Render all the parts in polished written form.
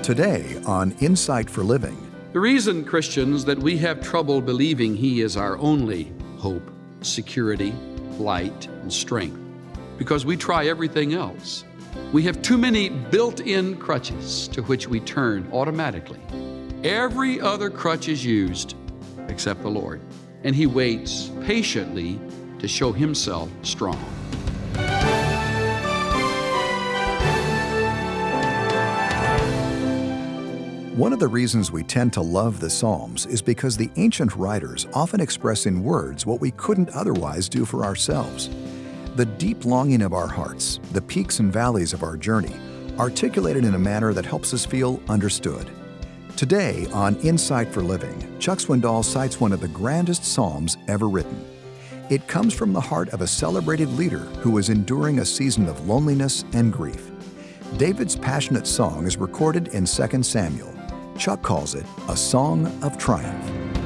Today on Insight for Living. The reason, Christians, that we have trouble believing He is our only hope, security, light, and strength, because we try everything else. We have too many built-in crutches to which we turn automatically. Every other crutch is used except the Lord, and He waits patiently to show Himself strong. One of the reasons we tend to love the Psalms is because the ancient writers often express in words what we couldn't otherwise do for ourselves. The deep longing of our hearts, the peaks and valleys of our journey, articulated in a manner that helps us feel understood. Today on Insight for Living, Chuck Swindoll cites one of the grandest psalms ever written. It comes from the heart of a celebrated leader who was enduring a season of loneliness and grief. David's passionate song is recorded in 2 Samuel. Chuck calls it a song of triumph.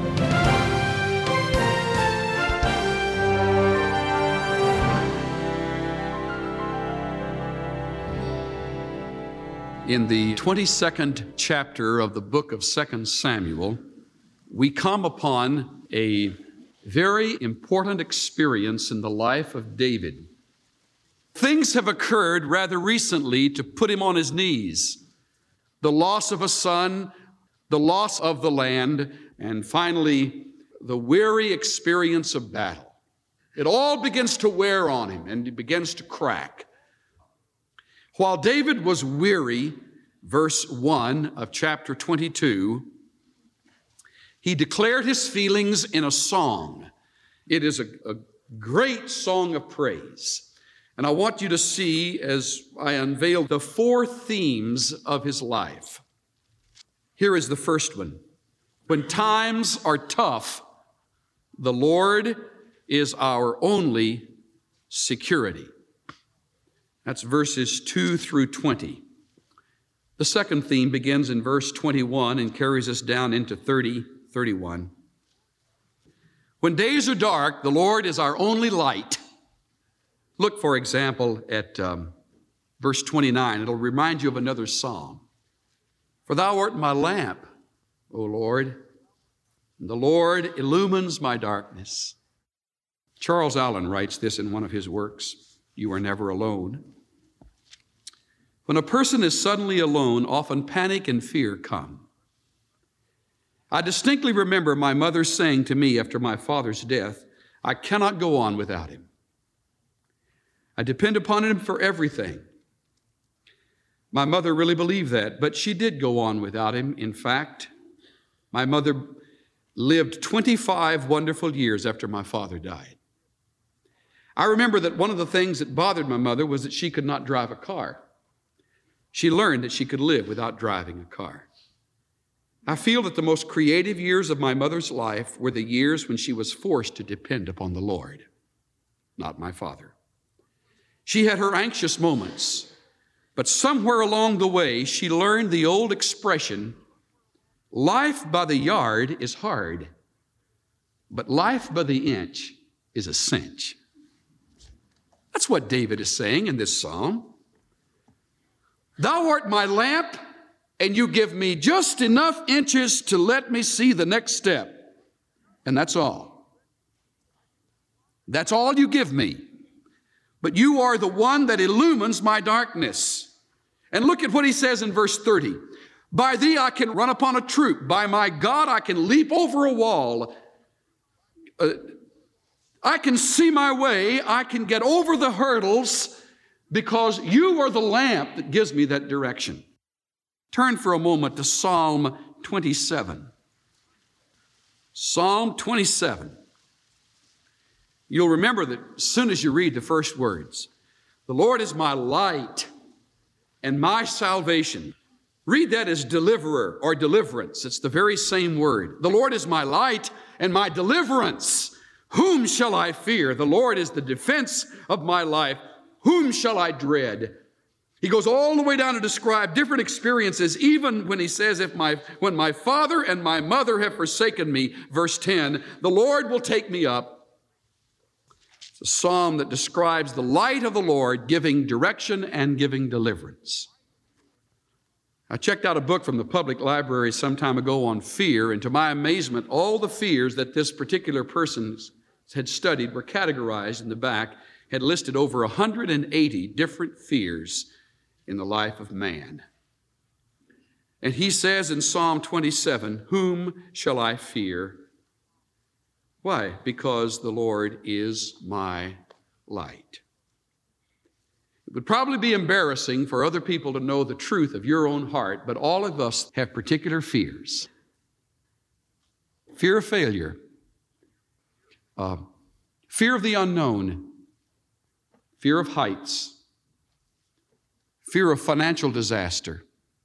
In the 22nd chapter of the book of 2 Samuel, we come upon a very important experience in the life of David. Things have occurred rather recently to put him on his knees. The loss of a son, the loss of the land, and finally, the weary experience of battle. It all begins to wear on him, and he begins to crack. While David was weary, verse 1 of chapter 22, he declared his feelings in a song. It is a great song of praise. And I want you to see, as I unveil, the 4 themes of his life. Here is the first one. When times are tough, the Lord is our only security. That's verses 2 through 20. The second theme begins in verse 21 and carries us down into 31. When days are dark, the Lord is our only light. Look, for example, at verse 29. It'll remind you of another psalm. For thou art my lamp, O Lord, and the Lord illumines my darkness. Charles Allen writes this in one of his works, You Are Never Alone. When a person is suddenly alone, often panic and fear come. I distinctly remember my mother saying to me after my father's death, I cannot go on without him. I depend upon him for everything. My mother really believed that, but she did go on without him. In fact, my mother lived 25 wonderful years after my father died. I remember that one of the things that bothered my mother was that she could not drive a car. She learned that she could live without driving a car. I feel that the most creative years of my mother's life were the years when she was forced to depend upon the Lord, not my father. She had her anxious moments, but somewhere along the way, she learned the old expression, life by the yard is hard, but life by the inch is a cinch. That's what David is saying in this psalm. Thou art my lamp, and you give me just enough inches to let me see the next step. And that's all. That's all you give me. But you are the one that illumines my darkness. And look at what he says in verse 30. By thee I can run upon a troop. By my God I can leap over a wall. I can see my way. I can get over the hurdles because you are the lamp that gives me that direction. Turn for a moment to Psalm 27. Psalm 27. You'll remember that as soon as you read the first words, the Lord is my light and my salvation. Read that as deliverer or deliverance. It's the very same word. The Lord is my light and my deliverance. Whom shall I fear? The Lord is the defense of my life. Whom shall I dread? He goes all the way down to describe different experiences, even when he says, when my father and my mother have forsaken me, verse 10, the Lord will take me up. It's a psalm that describes the light of the Lord giving direction and giving deliverance. I checked out a book from the public library some time ago on fear, and to my amazement, all the fears that this particular person had studied were categorized in the back, had listed over 180 different fears in the life of man. And he says in Psalm 27, "Whom shall I fear?" Why? Because the Lord is my light. It would probably be embarrassing for other people to know the truth of your own heart, but all of us have particular fears. Fear of failure, fear of the unknown, fear of heights, fear of financial disaster.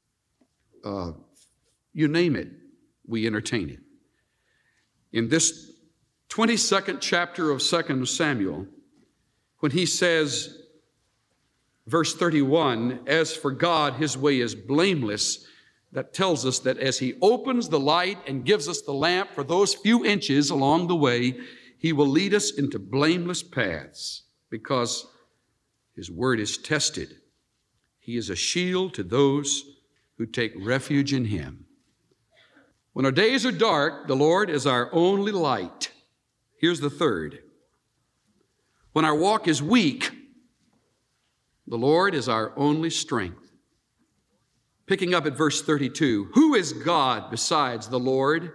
You name it, we entertain it. In this 22nd chapter of 2 Samuel, when he says, verse 31, "As for God, his way is blameless," that tells us that as he opens the light and gives us the lamp for those few inches along the way, he will lead us into blameless paths because his word is tested. He is a shield to those who take refuge in him. When our days are dark, the Lord is our only light. Here's the third. When our walk is weak, the Lord is our only strength. Picking up at verse 32, "Who is God besides the Lord?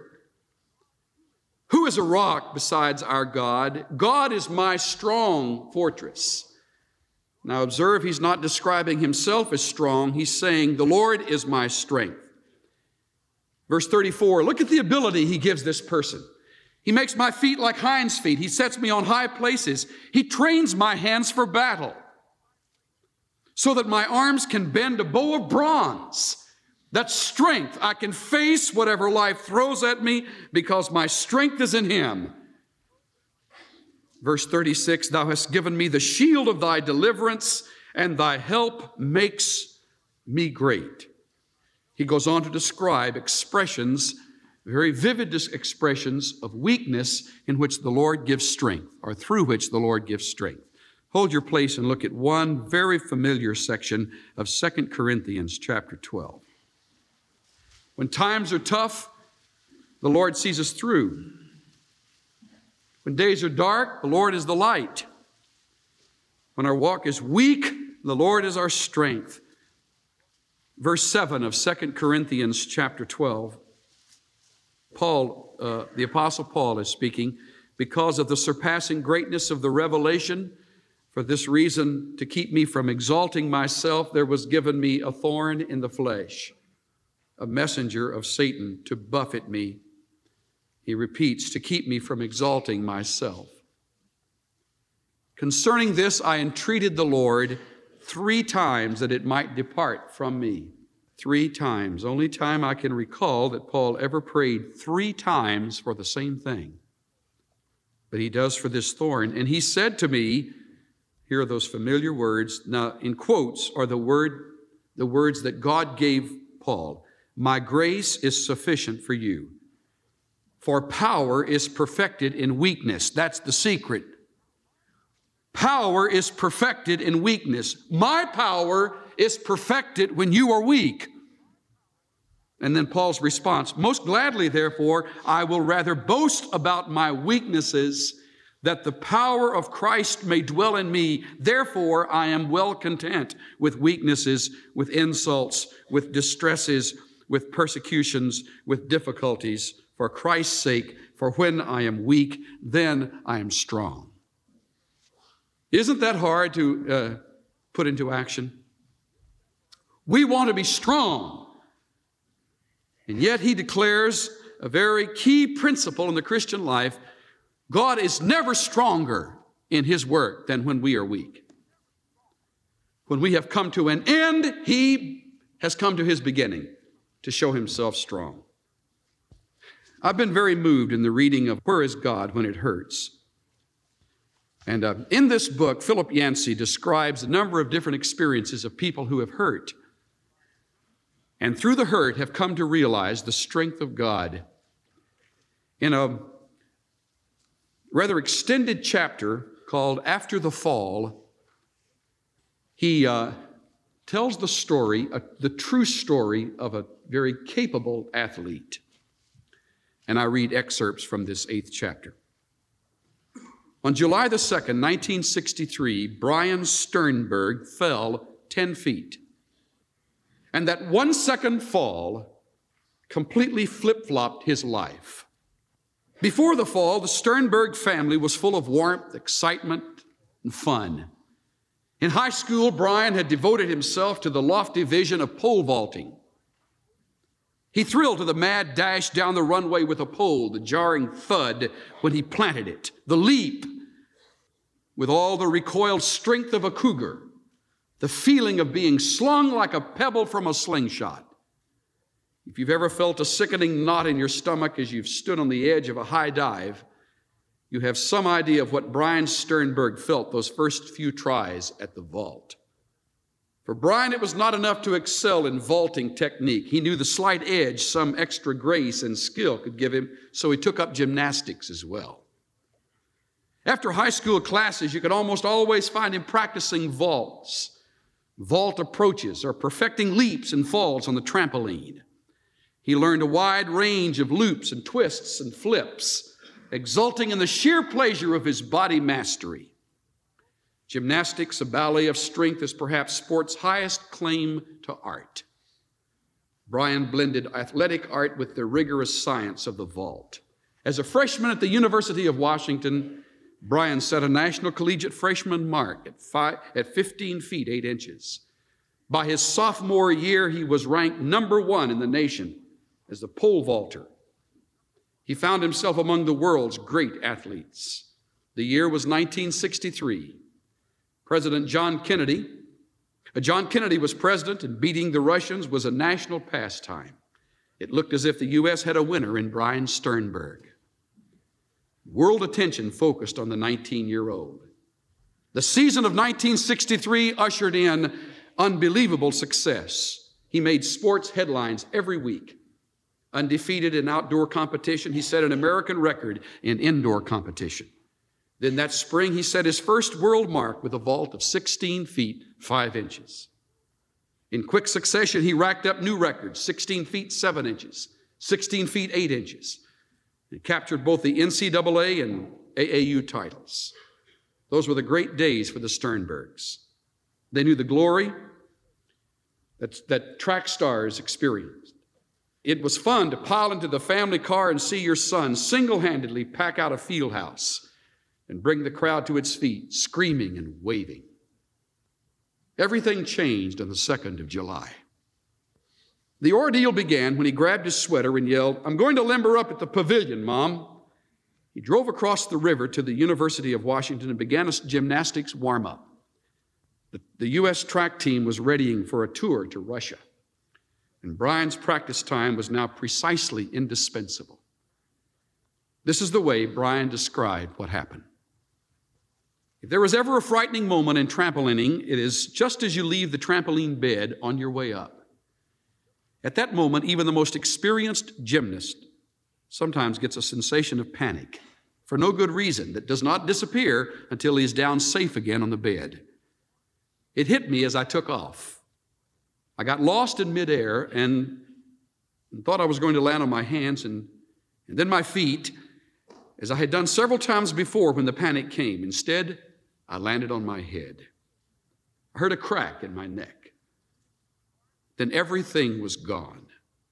Who is a rock besides our God? God is my strong fortress." Now observe, he's not describing himself as strong. He's saying, "The Lord is my strength." Verse 34, look at the ability he gives this person. "He makes my feet like hinds' feet. He sets me on high places. He trains my hands for battle, so that my arms can bend a bow of bronze." That's strength. I can face whatever life throws at me because my strength is in him. Verse 36, "Thou hast given me the shield of thy deliverance, and thy help makes me great." He goes on to describe expressions, very vivid expressions of weakness in which the Lord gives strength, or through which the Lord gives strength. Hold your place and look at one very familiar section of 2 Corinthians chapter 12. When times are tough, the Lord sees us through. When days are dark, the Lord is the light. When our walk is weak, the Lord is our strength. Verse 7 of 2 Corinthians chapter 12, the Apostle Paul is speaking, "Because of the surpassing greatness of the revelation, for this reason, to keep me from exalting myself, there was given me a thorn in the flesh, a messenger of Satan to buffet me." He repeats, "to keep me from exalting myself. Concerning this, I entreated the Lord 3 times that it might depart from me." 3 times. Only time I can recall that Paul ever prayed 3 times for the same thing. But he does for this thorn. "And he said to me," here are those familiar words. Now, in quotes are the words that God gave Paul. "My grace is sufficient for you, for power is perfected in weakness." That's the secret. Power is perfected in weakness. My power is perfected when you are weak. And then Paul's response, "Most gladly, therefore, I will rather boast about my weaknesses, that the power of Christ may dwell in me. Therefore, I am well content with weaknesses, with insults, with distresses, with persecutions, with difficulties, for Christ's sake. For when I am weak, then I am strong." Isn't that hard to put into action? We want to be strong. And yet he declares a very key principle in the Christian life. God is never stronger in his work than when we are weak. When we have come to an end, he has come to his beginning to show himself strong. I've been very moved in the reading of Where is God When It Hurts? And in this book, Philip Yancey describes a number of different experiences of people who have hurt, and through the hurt have come to realize the strength of God. In a rather extended chapter called After the Fall, he tells the story, the true story of a very capable athlete. And I read excerpts from this 8th chapter. On July the 2nd, 1963, Brian Sternberg fell 10 feet. And that 1 second fall completely flip-flopped his life. Before the fall, the Sternberg family was full of warmth, excitement, and fun. In high school, Brian had devoted himself to the lofty vision of pole vaulting. He thrilled to the mad dash down the runway with a pole, the jarring thud when he planted it, the leap with all the recoiled strength of a cougar, the feeling of being slung like a pebble from a slingshot. If you've ever felt a sickening knot in your stomach as you've stood on the edge of a high dive, you have some idea of what Brian Sternberg felt those first few tries at the vault. For Brian, it was not enough to excel in vaulting technique. He knew the slight edge some extra grace and skill could give him, so he took up gymnastics as well. After high school classes, you could almost always find him practicing vaults, vault approaches, or perfecting leaps and falls on the trampoline. He learned a wide range of loops and twists and flips, exulting in the sheer pleasure of his body mastery. Gymnastics, a ballet of strength, is perhaps sport's highest claim to art. Brian blended athletic art with the rigorous science of the vault. As a freshman at the University of Washington, Brian set a national collegiate freshman mark at 15 feet 8 inches. By his sophomore year, he was ranked number 1 in the nation as a pole vaulter. He found himself among the world's great athletes. The year was 1963. President John Kennedy was president, and beating the Russians was a national pastime. It looked as if the U.S. had a winner in Brian Sternberg. World attention focused on the 19-year-old. The season of 1963 ushered in unbelievable success. He made sports headlines every week. Undefeated in outdoor competition, he set an American record in indoor competition. Then that spring, he set his first world mark with a vault of 16 feet 5 inches. In quick succession, he racked up new records, 16 feet 7 inches, 16 feet 8 inches. He captured both the NCAA and AAU titles. Those were the great days for the Sternbergs. They knew the glory that track stars experienced. It was fun to pile into the family car and see your son single-handedly pack out a field house and bring the crowd to its feet, screaming and waving. Everything changed on the 2nd of July. The ordeal began when he grabbed his sweater and yelled, "I'm going to limber up at the pavilion, Mom." He drove across the river to the University of Washington and began a gymnastics warm-up. The U.S. track team was readying for a tour to Russia, and Brian's practice time was now precisely indispensable. This is the way Brian described what happened. If there was ever a frightening moment in trampolining, it is just as you leave the trampoline bed on your way up. At that moment, even the most experienced gymnast sometimes gets a sensation of panic for no good reason that does not disappear until he is down safe again on the bed. It hit me as I took off. I got lost in midair and thought I was going to land on my hands and then my feet, as I had done several times before when the panic came. Instead, I landed on my head. I heard a crack in my neck. Then everything was gone.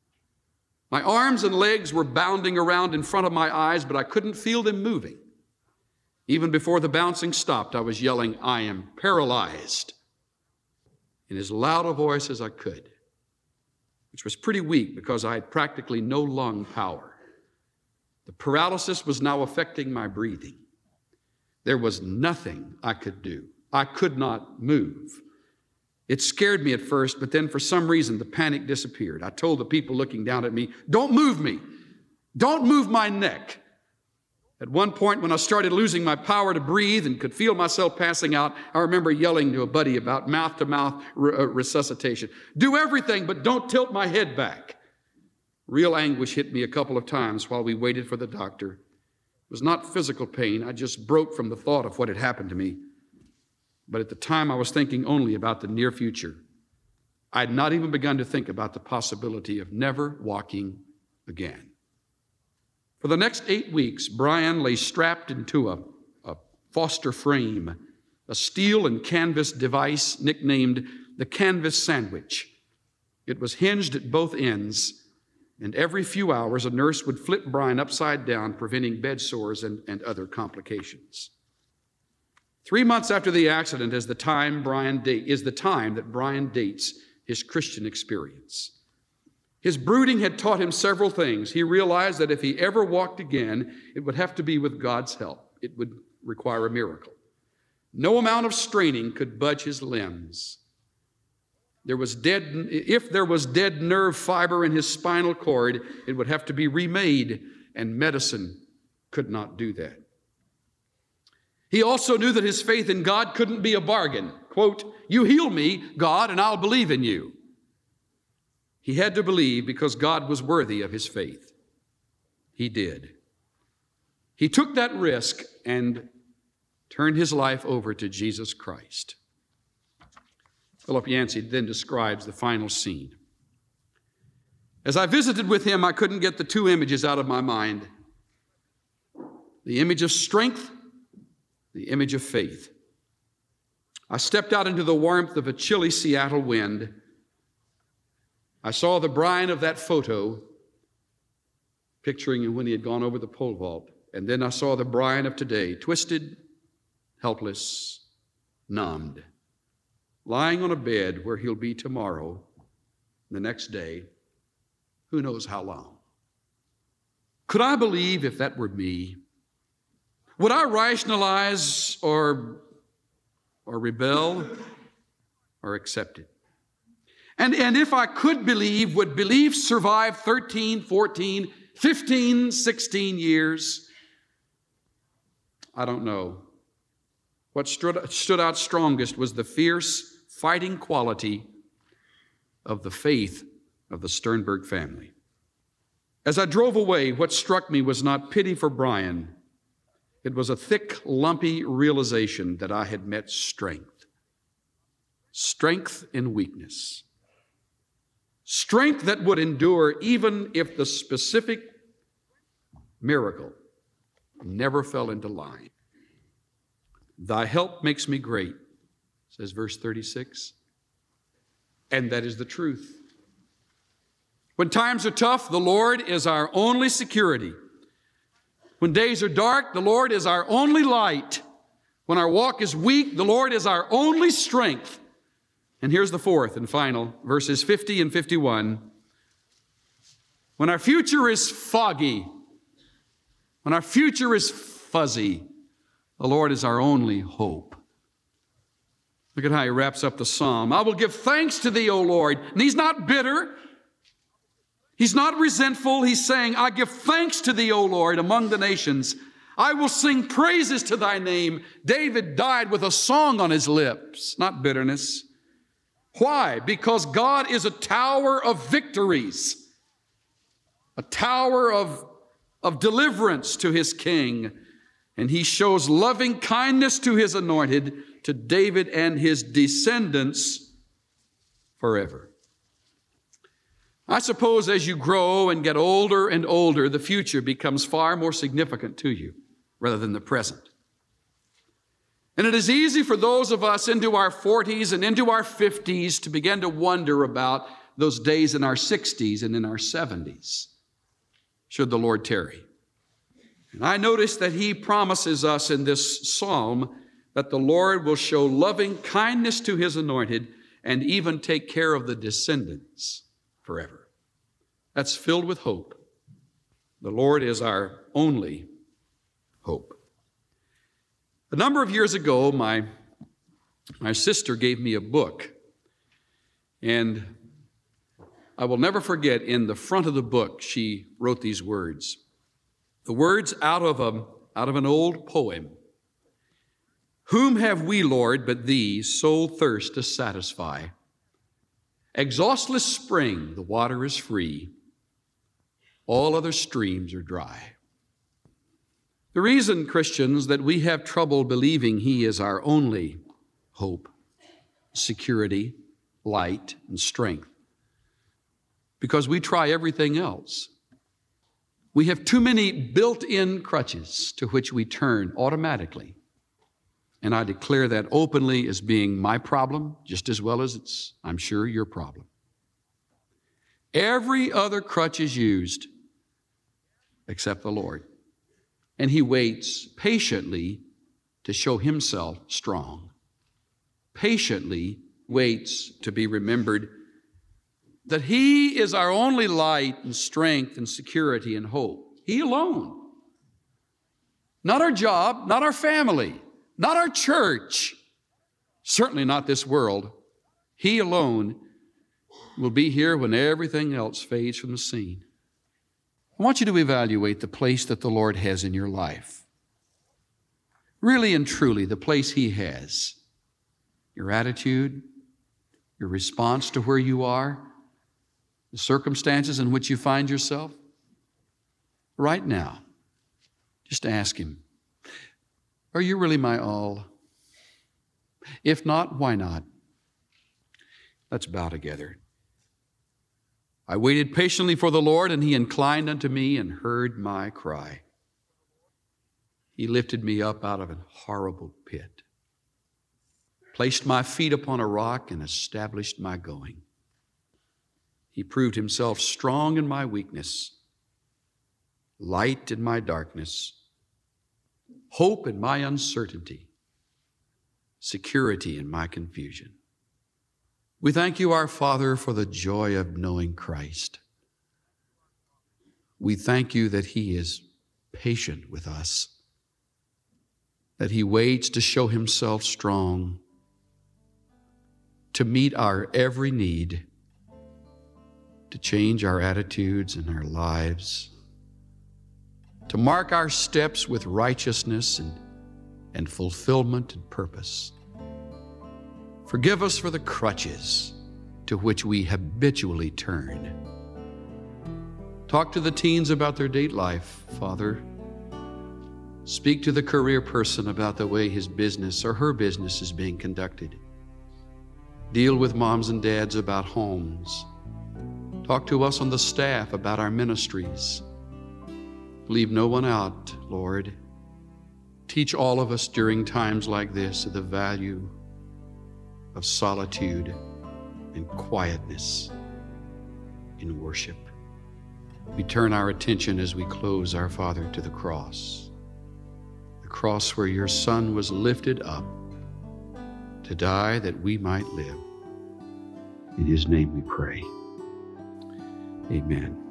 My arms and legs were bounding around in front of my eyes, but I couldn't feel them moving. Even before the bouncing stopped, I was yelling, "I am paralyzed," in as loud a voice as I could, which was pretty weak because I had practically no lung power. The paralysis was now affecting my breathing. There was nothing I could do. I could not move. It scared me at first, but then for some reason the panic disappeared. I told the people looking down at me, "Don't move me. Don't move my neck." At one point, when I started losing my power to breathe and could feel myself passing out, I remember yelling to a buddy about mouth-to-mouth resuscitation. "Do everything, but don't tilt my head back." Real anguish hit me a couple of times while we waited for the doctor. It was not physical pain. I just broke from the thought of what had happened to me. But at the time, I was thinking only about the near future I had not even begun to think about the possibility of never walking again. For the next 8 weeks, Brian lay strapped into a Foster frame, a steel and canvas device nicknamed the canvas sandwich. It was hinged at both ends, and every few hours a nurse would flip Brian upside down, preventing bed sores and other complications. 3 months after the accident is the time that Brian dates his Christian experience. His brooding had taught him several things. He realized that if he ever walked again, it would have to be with God's help. It would require a miracle. No amount of straining could budge his limbs. If there was dead nerve fiber in his spinal cord, it would have to be remade, and medicine could not do that. He also knew that his faith in God couldn't be a bargain. Quote, "You heal me, God, and I'll believe in you." He had to believe because God was worthy of his faith. He did. He took that risk and turned his life over to Jesus Christ. Philip Yancey then describes the final scene. As I visited with him, I couldn't get the two images out of my mind. The image of strength, the image of faith. I stepped out into the warmth of a chilly Seattle wind. I saw the Brian of that photo, picturing him when he had gone over the pole vault. And then I saw the Brian of today, twisted, helpless, numbed, lying on a bed where he'll be tomorrow, the next day, who knows how long. Could I believe if that were me? Would I rationalize or rebel or accept it? And if I could believe, would belief survive 13, 14, 15, 16 years? I don't know. What stood out strongest was the fierce, fighting quality of the faith of the Sternberg family. As I drove away, what struck me was not pity for Brian. It was a thick, lumpy realization that I had met strength. Strength in weakness. Strength that would endure even if the specific miracle never fell into line. Thy help makes me great, says verse 36. And that is the truth. When times are tough, the Lord is our only security. When days are dark, the Lord is our only light. When our walk is weak, the Lord is our only strength. And here's the fourth and final, verses 50 and 51. When our future is foggy, when our future is fuzzy, the Lord is our only hope. Look at how he wraps up the psalm. I will give thanks to thee, O Lord. And he's not bitter. He's not resentful. He's saying, I give thanks to thee, O Lord, among the nations. I will sing praises to thy name. David died with a song on his lips, not bitterness. Why? Because God is a tower of victories, a tower of deliverance to his king. And he shows loving kindness to his anointed, to David and his descendants forever. I suppose as you grow and get older and older, the future becomes far more significant to you rather than the present. And it is easy for those of us into our 40s and into our 50s to begin to wonder about those days in our 60s and in our 70s, should the Lord tarry. And I notice that he promises us in this psalm that the Lord will show loving kindness to his anointed and even take care of the descendants forever. That's filled with hope. The Lord is our only hope. A number of years ago, my sister gave me a book, and I will never forget, in the front of the book, she wrote these words. The words out of an old poem. Whom have we, Lord, but thee, soul thirst to satisfy? Exhaustless spring, the water is free. All other streams are dry. The reason, Christians, that we have trouble believing he is our only hope, security, light, and strength. Because we try everything else. We have too many built-in crutches to which we turn automatically. And I declare that openly as being my problem, just as well as it's, I'm sure, your problem. Every other crutch is used except the Lord. And He waits patiently to show Himself strong. Patiently waits to be remembered that He is our only light and strength and security and hope. He alone. Not our job, not our family, not our church, certainly not this world. He alone will be here when everything else fades from the scene. I want you to evaluate the place that the Lord has in your life. Really and truly, the place He has. Your attitude, your response to where you are, the circumstances in which you find yourself. Right now, just ask Him, are you really my all? If not, why not? Let's bow together. I waited patiently for the Lord, and He inclined unto me and heard my cry. He lifted me up out of a horrible pit, placed my feet upon a rock, and established my going. He proved Himself strong in my weakness, light in my darkness, hope in my uncertainty, security in my confusion. We thank You, our Father, for the joy of knowing Christ. We thank You that He is patient with us, that He waits to show Himself strong, to meet our every need, to change our attitudes and our lives, to mark our steps with righteousness and fulfillment and purpose. Forgive us for the crutches to which we habitually turn. Talk to the teens about their date life, Father. Speak to the career person about the way his business or her business is being conducted. Deal with moms and dads about homes. Talk to us on the staff about our ministries. Leave no one out, Lord. Teach all of us during times like this the value of solitude and quietness in worship. We turn our attention as we close, our Father, to the cross where Your Son was lifted up to die that we might live. In His name we pray. Amen.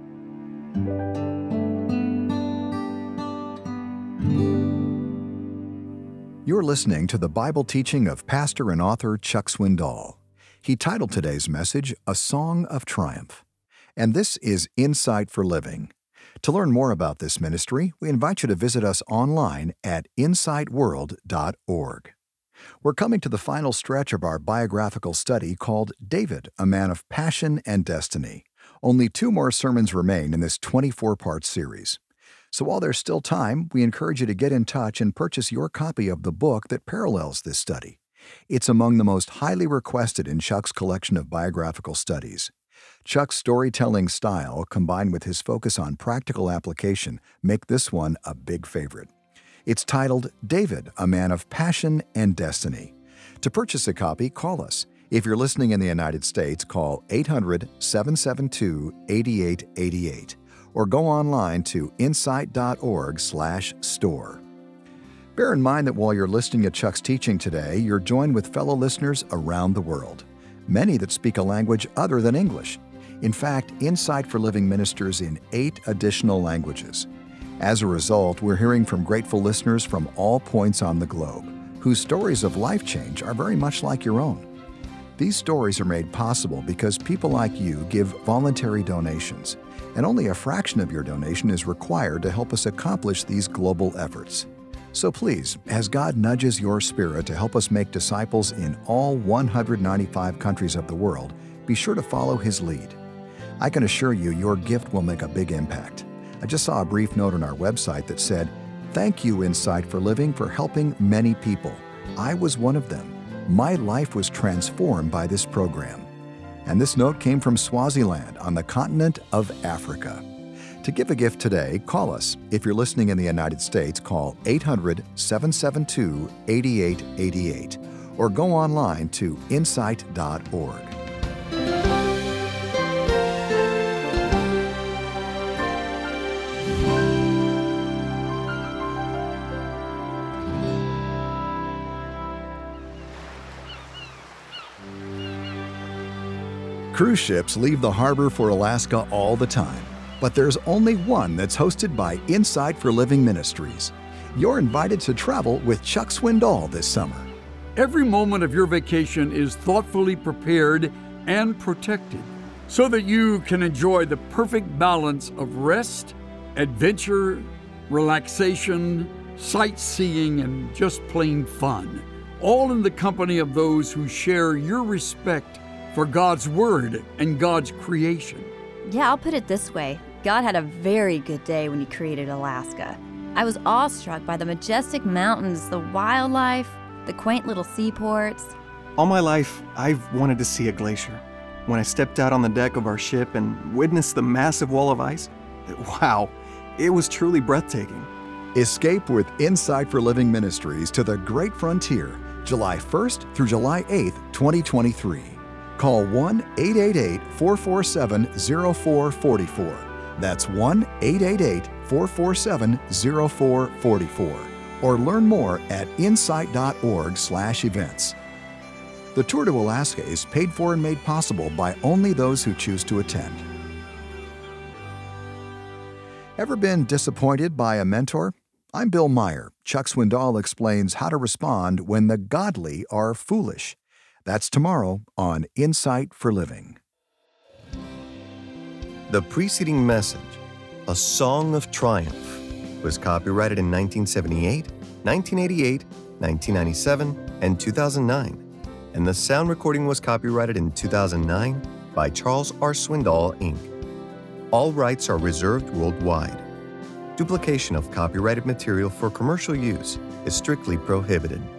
You're listening to the Bible teaching of pastor and author Chuck Swindoll. He titled today's message, A Song of Triumph. And this is Insight for Living. To learn more about this ministry, we invite you to visit us online at insightworld.org. We're coming to the final stretch of our biographical study called David, a Man of Passion and Destiny. Only 2 more sermons remain in this 24-part series. So while there's still time, we encourage you to get in touch and purchase your copy of the book that parallels this study. It's among the most highly requested in Chuck's collection of biographical studies. Chuck's storytelling style, combined with his focus on practical application, make this one a big favorite. It's titled David, a Man of Passion and Destiny. To purchase a copy, call us. If you're listening in the United States, call 800-772-8888 or go online to insight.org/store. Bear in mind that while you're listening to Chuck's teaching today, you're joined with fellow listeners around the world, many that speak a language other than English. In fact, Insight for Living ministers in 8 additional languages. As a result, we're hearing from grateful listeners from all points on the globe, whose stories of life change are very much like your own. These stories are made possible because people like you give voluntary donations, and only a fraction of your donation is required to help us accomplish these global efforts. So please, as God nudges your spirit to help us make disciples in all 195 countries of the world, be sure to follow His lead. I can assure you your gift will make a big impact. I just saw a brief note on our website that said, "Thank you, Insight for Living, for helping many people. I was one of them." My life was transformed by this program. And this note came from Swaziland on the continent of Africa. To give a gift today, call us. If you're listening in the United States, call 800-772-8888 or go online to insight.org. Cruise ships leave the harbor for Alaska all the time, but there's only one that's hosted by Insight for Living Ministries. You're invited to travel with Chuck Swindoll this summer. Every moment of your vacation is thoughtfully prepared and protected so that you can enjoy the perfect balance of rest, adventure, relaxation, sightseeing, and just plain fun, all in the company of those who share your respect for God's Word and God's creation. Yeah, I'll put it this way. God had a very good day when He created Alaska. I was awestruck by the majestic mountains, the wildlife, the quaint little seaports. All my life, I've wanted to see a glacier. When I stepped out on the deck of our ship and witnessed the massive wall of ice, wow, it was truly breathtaking. Escape with Insight for Living Ministries to the Great Frontier, July 1st through July 8th, 2023. Call 1-888-447-0444. That's 1-888-447-0444. Or learn more at insight.org/events. The tour to Alaska is paid for and made possible by only those who choose to attend. Ever been disappointed by a mentor? I'm Bill Meyer. Chuck Swindoll explains how to respond when the godly are foolish. That's tomorrow on Insight for Living. The preceding message, A Song of Triumph, was copyrighted in 1978, 1988, 1997, and 2009, and the sound recording was copyrighted in 2009 by Charles R. Swindoll, Inc. All rights are reserved worldwide. Duplication of copyrighted material for commercial use is strictly prohibited.